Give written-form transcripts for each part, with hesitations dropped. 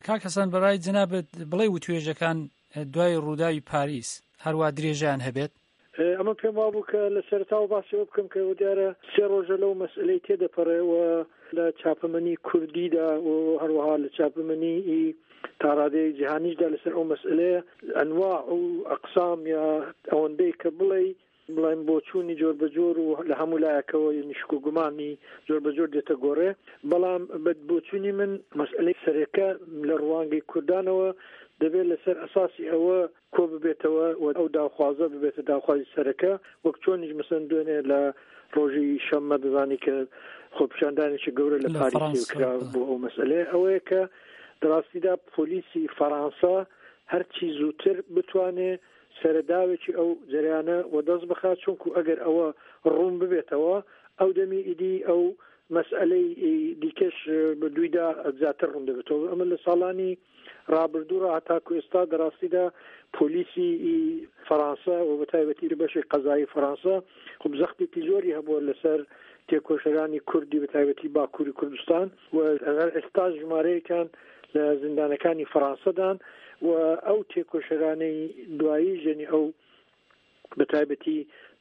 کاکەسان بەڕای جنابەت بڵێ وتوێژەکان دوای ڕووداوی پاریس هەروە درێژیان هەبێت؟ ئەمە پێم وابوو کە لە سەرتاوە باسیەوە بکەم کە دیارە 3 ڕۆژە لەو مەسئلەی تێدەپەڕێەوە لە چاپەمەنی کوردیدا و هەروەها لە چاپەمەنی تاڕادەی جیهانیشدا لەسەر ئەو مەسئلەیە ئەنواع و ئەقسام یا ئەوەندەی کە بڵێن بۆچوونی جۆر بەجۆر و لە هەموو لایەکەوە نیشک و گومانی جۆر بەجۆر دێتە گۆڕێ. بەڵام بۆچوونی من مەسئلەی سەرەکە لە ڕوانگەی کوردانەوە دەبێت لەسەر ئەساسی ئەوە کۆ ببێتەوە و ئەو داخوازە ببێتە داخوازی سەرەکە، وەک چۆنیش مەسەن دوێنێ لە ڕۆژی شەممە دەزانی کە خۆپیشاندانێکی گەورە لە پاریسی کرا بۆ ئەو مەسئلەیە ئەوەیە کە دراستیدا پۆلیسی فەرەنسا هەرچی زووتر بتوانێ سەرداوێکی ئەو جریانە و دەست بخات، چونکو ئەگەر ئەوە ڕوون ببێتەوە ئەو دەمی ئیدی ئەو مەسئلەی دیکەش بەدویدا زیاتر ڕوون دەبێتەوە. ئەمە لە ساڵانی ڕابردووڕە هەتاکو ئێستا دەڕاستیدا پۆلیسی فەرەنسا و بەتایبەتی لە بەشی قەزایی فەرەنسا خۆ زەختێکی زۆری هەبووە لەسەر تێکۆشەرانی کوردی بەتایبەتی باکووری کوردستان و ئێستا ژمارەیەکان لە زیندانەکانی فەرەنسادان و ئەو تێکۆشەرانەی دوایی ژێنی ئەو بەتایبەتی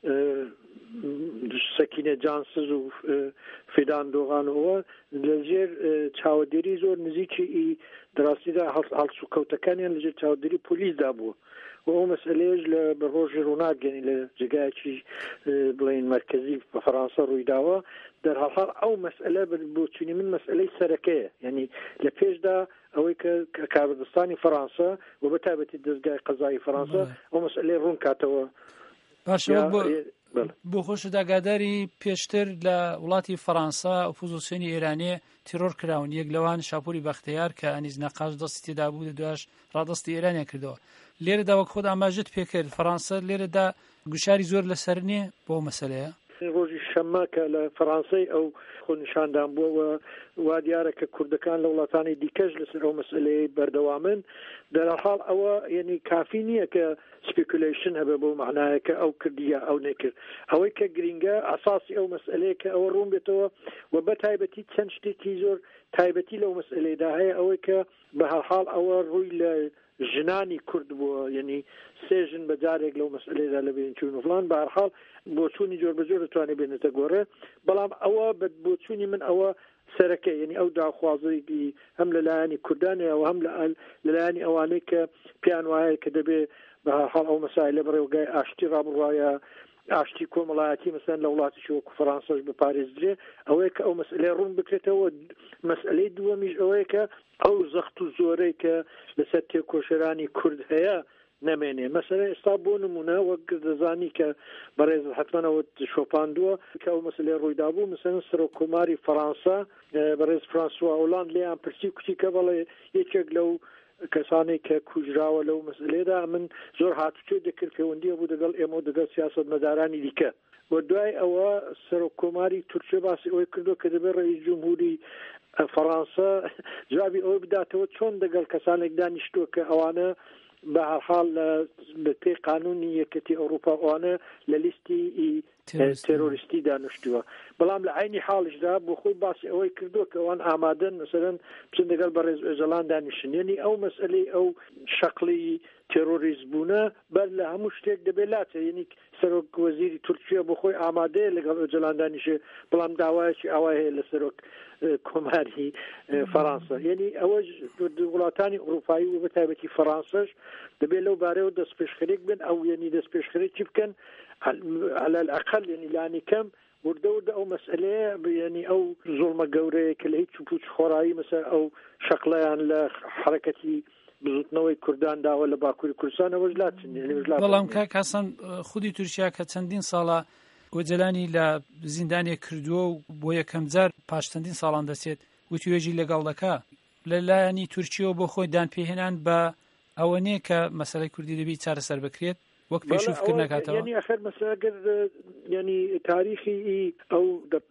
سەکینە جانسز و فێدان دۆغانەوە لەژێر چاودێری زۆر نزیکی دراستیدا هەڵسو کەوتەکانیان لەژێر چاودێری پۆلیسدا بووە و ئەو مەسئلەیەش لە بەڕۆژی ڕووناگەنی لە جێگایەکی بڵێن مەرکەزی بە فەرەنسا ڕوویداوە. دەرهاڵ ئەو مەسئلە بۆچوونی من مەسئلەی سەرەکەیە، یعنی لە پێشدا ئەوەی کە کاربدستانی فەرەنسا و بەتایبەتی دەستگای قەزایی فەرەنسا ئەو مەسئلەی ڕوون کاتەوە. باشە بۆ خۆش داگاداری پێشتر لە وڵاتی فەرەنسا ئۆپۆزیسیۆنی ئێرانێ تیرۆر کراون، یەک لەوان شاپوری بەختیار کە ئەنیز نەقاش دەستی تێدا بوو دوایش ڕادەستی ئێرانیان کردەوە. لێرەدا وەک خۆت ئاماژەت پێکرد فەرەنسا لێرەدا گوشاری زۆر لەسەر نییە بۆ مەسەلەیە؟ ڕۆژی شەممە کە لە فەرەنسای ئەو خۆنیشاندان بووە وا دیارە کە کوردەکان لە وڵاتانی دیکەش لەسەر ئەو مەسئلەی بەردەوامن. دەرحاڵ ئەوە یعنی کافی نییە کە سپیکولیشن هەبێ بۆ معنایە کە ئەو کردیە ئەو نەکرد. ئەوەی کە گرینگە ئاساسی ئەو مەسئلەیە کە ئەوە ڕوون بێتەوە و بە تایبەتی چەند شتێکی زۆر تایبەتی لەو مەسئلەیدا هەیە، ئەوەی کە بە هەرحاڵ ئەوە ڕووی لە ژنانی کورد بووە، یعنی سێژن بەجارێک لەو مەسئلەیدا لە بینچوون و فلان. بە هەرحاڵ بۆچوونی جۆر بەجۆر دەتوانێت بێنێتە گۆڕێ، بەڵام ئەوە بۆچوونی من ئەوە سەرەکە، یعنی ئەو داخوازەیەکی هەم لەلایەنی کوردانەوە و هەم لەلایەنی ئەوانەی کە پیان وایە کە دەبێ بە هەرحاڵ ئەو مەسائلە بەڕێوەگای ئاشتی ڕابڕواایە ئاشتی کۆمەڵایەتی مەسەن لە وڵاتیشی وەکو فەرەنساش بپارێزرێ، ئەوەیە کە ئەو مەسئلەی ڕوون بکرێتەوە. مەسئلەی دووەمیش ئەوەیە کە ئەو زەخت و زۆرەی کە لەسەر تێکۆشەرانی کورد هەیە نەمێنێ. مەسەلە ئێستا بۆ نمونە وەک دەزانی کە بەڕێز حتمەنەوە شۆپاندووە کە ئەو مەسئلەی ڕوویدا بوو، مەسەلەن سەرۆکۆماری فەرەنسا بەڕێز فرانسوا ئۆلاند لێیان پرسی کوتی کە بەڵێ یەکێک لەو کەسانی کە کوژراوە لەو مەسئلەیەدا من زۆر هاتوچۆ دەکرد پەیوەندیە بوو دەگەڵ ئێمە و دەگەڵ سیاسەتمەدارانی دیکە. و دوای ئەوە سەرۆکۆماری تورکیا باسی ئەوەی کردو کە دەبێت ڕئیس جمهوری فەرەنسا جوابی ئەوە بداتەوە چۆن دەگەڵ کەسانێک دانیشتووە کە ئەوانە بە هەرحاڵ بە پێی قانونی یەکەتی ئەوروپا ئەوانە لە لیستی تێرۆریستی دانیشتووە. بەڵام لە عینی حاڵشدا بۆ خۆی باسی ئەوەی کردو کە ئەوان ئامادەن مەسەلەن بچن دەگەڵ بەڕێز ئۆژەڵان دانیشن، یعنی ئەو مەسئلەی ئەو شەقڵی تێرۆریست بوونە بەر لە هەموو شتێک دەبێت لاتە، یعنی سەرۆک وەزیری تورکیا بۆ خۆی ئامادەیە لەگەڵ ئۆژەڵان دانیشێ، بەڵام داوایەکی ئاوای هەیە لە سەرۆک کۆماری فەرەنسا. یعنی ئەوە وڵاتانی ئەوروپایی و بەتایبەتی فەرەنساش دەبێت لەو بارەوە دەست پێشخەرێک بن، ئەو یعنی دەست پێشخەرێکی بکەن على الأقل، یعنی لانی کەم وردەوردە ئەو مەسئلەیە، یعنی ئەو زوڵمە گەورەیە کە لە هیچ پوچ خۆڕایی مەسەر ئەو شەقڵەیان لە حرەکەتی بزوتنەوەی کوردان داوە لە باکووری کوردستان ئەوەش لاتن. بەڵام کاکەسان خودی تورکیا کە چەندین ساڵە ئۆجەلانی لە زیندانێ کردووە و بۆ یەکەم جار پاش چەندین ساڵان دەچێت وتوێژی لەگەڵ دەکا، لەلایەنی تورکیەوە بۆ خۆی دانپێهێنان بە ئەوە نییە کە مەسەلەی کوردی دەبی چارەسەر بکرێت وەک پێشوفکرد نکاتەوە. یعنی ئەخر مەسەلەگەر یعنی تاریخی ئەو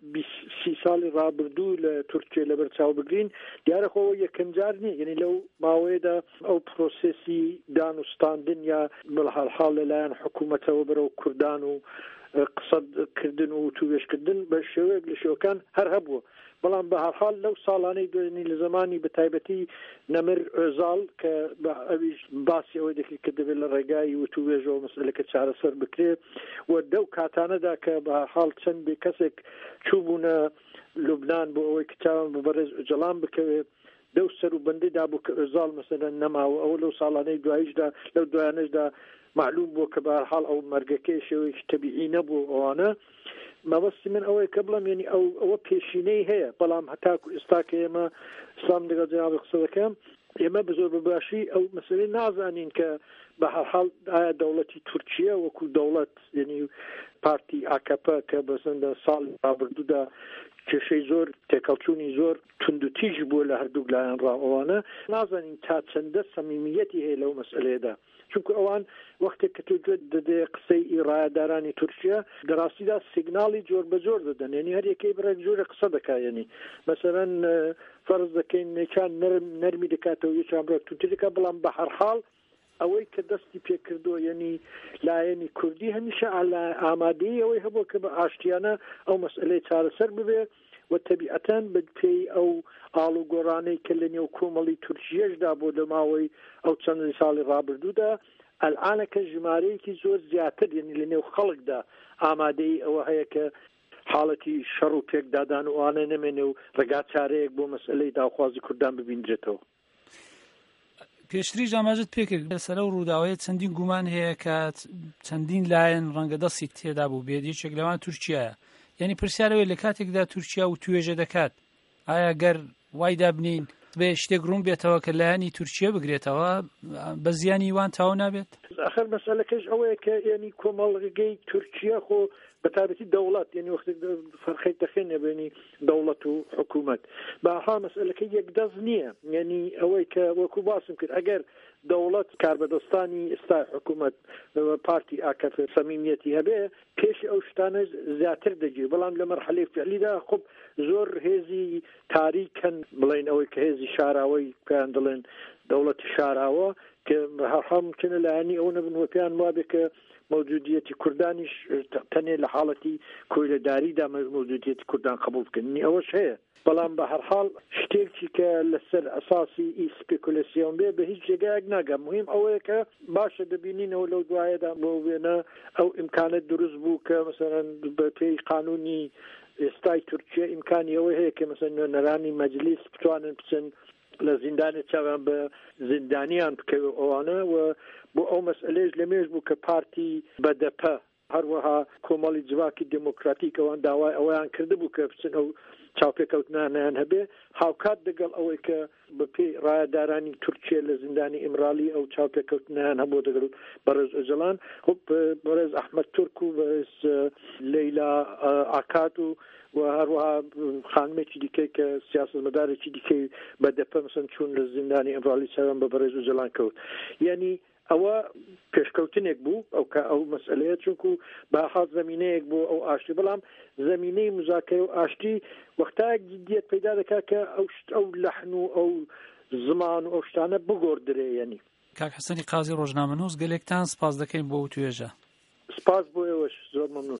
20 ساڵی ڕابردوو لە تورکیا لەبەرچاو بگرین دیارە خۆ یەکەم جار نییە، یعنی لەو ماوەیەدا ئەو پرۆسێسی دانوستاندن یا بەڵحاڵ لەلایەن حکوومەتەوە بەرەو کوردان و قسەدکردن و توێژکردن بە شێوەیەک لە شێوەکان هەر هەبووە بەڵام بە هەرحاڵ لەو ساڵانەی دوێنی لە زمانی بەتایبەتی نەمر ئۆزاڵ کە ئەویش باسی ئەوەی دەکرد کە دەبێت لە ڕێگای وتوێژەوە مەسئلەکە چارەسەر بکرێت و دەو کاتانەدا کە بە هەرحاڵ چەند بێ کەسێک چووبوونە لوبنان بۆ ئەوەی کچاوان بە بەڕێز ئۆجەڵان بکەوێت دەو سەر و بەندەدا بوو کە ئۆزاڵ مەسەلەن نەماوە ئەوە لەو ساڵانەی دواییشدا لەو دوایانەشدا معلوم بوو کە بە هەرحاڵ ئەو مەرگەکەی شێوەیەکی تەبیعی نەبوو ئەوانە مەبەستی من ئەوەیە کە بڵم ینی ئەوە پێشینەی هەیە بەڵام هەتاکو ئێستا کە ئێمە سلام لەگەڵ جناب قسە دەکەم ئێمە بزۆر بەباشی ئەو مەسەلەی نازانین کە بە هەرحاڵ ئایا دەوڵەتی تورکیا وەکو دەوڵەت ینی پارتی ئاکەپە کە بەسەندە ساڵ ڕابردوودا کێشەی زۆر تێکەڵچوونی زۆر تونند و تیژ بووە لە هەردوو لایەن ڕاوەوانە نازانین تا چەندە سەمیمیەتی هەیە لەو مەسئلەیەدا چونکە ئەوان وەختێک کە تۆ گوێت دەدێ قسەی ڕایەدارانی تورکیا دەڕاستیدا سیگناڵی جۆر بە جۆر دەدەن ینی هەر یەکەی بڕێک جۆرە قسە دەکات ینی مەسەلەن فەرز دەکەین نێچان نەرمی دەکاتەوە یەکان بڕێک تونتر دەکات بەڵام بە هەرحاڵ ئەوەی کە دەستی پێکردو ینی لایەنی کوردی هەمیشە ئامادەی ئەوەی هەبوو کە بە ئاشتیانە ئەو مەسئلەی چارەسەر ببێ و تەبیعەتەن بەپێی ئەو ئاڵو گۆڕانەی کە لە نێو کۆمەڵی تورکیەشدا بۆ لە ماوەی ئەو چەند ساڵی ڕابردوودا ئەلعانەکە ژمارەیەکی زۆر زیاتر ینی لە نێو خەڵکدا ئامادەی ئەوە هەیە کە حاڵەتی شەڕ و پێکدادان و ئەوانە نەمێنێ و ڕێگا چارەیەک بۆ مەسئلەی داوخوازی کوردان ببیندرێتەوە پێشتری جاماژت پێکرد لەسەر ئەو ڕووداوەیە چەندین گومان هەیە کە چەندین لایەن ڕەنگە دەستی تێدا بوو بێت یەکێک لەوان تورکیایە یعنی پرسیارەوەی لە کاتێکدا تورکیا و توێژە دەکات ئایا گەر وای دابنین بێ شتێک ڕوون بێتەوە کە لایەنی تورکیا بگرێتەوە بە زیانی وان تاو نابێت ئاخر مەسەلەکەش ئەوەیە کە ینی کۆمەڵگەی تورکیا خۆ بەتابەتی دەوڵەت ینی وەختێک فەرقی دەخێنێ بینی دەوڵەت و حکوومەت بەها مەسئلەکە یەکدەست نییە ینی ئەوەی کە وەکو باسم کرد ئەگەر دەوڵەت کاربەدەستانی ئێستا حکوومەت پارتی ئاکەف سەمیمیەتی هەبێ پێش ئەو شتانە زیاتر دەگیر بەڵام لە مەرحەلەی فعلیدا خۆ زۆر هێزی تاریکن بڵین ئەوەی کە هێزی شاراوەی پێیان دەڵێن دەوڵەتی شاراوە کە هەرحەم ممکنە لایەنی ئەو نەبن وە پێیان وابێ کە موجودیەتی کوردانیش تەنێ لە حاڵەتی کۆیلەداریدا موجودیەتی کوردان قبول بکەنی ئەوەش هەیە بەڵام بە هەرحاڵ شتێکی کە لەسەر ئەساسی ئیسپیکولاسیۆن بێ بە هیچ جێگایەک ناگەم مهم ئەوەیە کە باشە دەبینینەوە لەو دوایەدا بۆ وێنە ئەو ئیمکانەت دروست بوو کە مەسەلەن بە پێی قانونی ئێستای تورکیا ئیمکانی ئەوە هەیە کە مەسەلەن نوێنەرانی مەجلیس بتوانن بچن لە زیندانی چاوان بە زیندانیان بکەوێ ئەوانە و بۆ ئەو مەسئلەیەش لەمێژ بوو کە پارتی بەدەپە هەروەها کۆمەڵی جوواکی دموکراتیک ئەوان داوای ئەویان کرده بوو کە بچن ئەو چاوپێکەوتنانیان هەبێ هاوکات دەگەڵ ئەوەی کە بەپێی ڕایەدارانی تورکیا لە زیندانی ئیمرالی ئەو چاوپێکەوتنیان هەبوو دەگەڵ بەڕێز ئۆجەڵان بەڕێز ئەحمەد تورک و بەڕێز لەیلا ئاکات و هەروەها خانمێکی دیکەی کە سیاسەتمەدارێکی دیکەی بەدەپە مەسەن چوون لە زیندانی ئیمرالی چاوان بە بەڕێز ئۆجەڵان کەوت یعنی ئەوە پێشکەوتنێک بوو ئەو مەسئلەیە چونکو باحاڵ زمینەیەک بوو ئەو ئاشتی بەڵام زمینەی مزاکرە و ئاشتی وەختایەک جدیەت پەیدا دەکات کە ئەو لەحن و ئەو زمان و ئەو شتانە بگۆڕدرێ یعنی کاک حەسەنی قازی ڕۆژنامەنووس گەلێکتان سپاس دەکەین بۆ توێژە سپاس بۆ ئێوەش زۆر مەمنون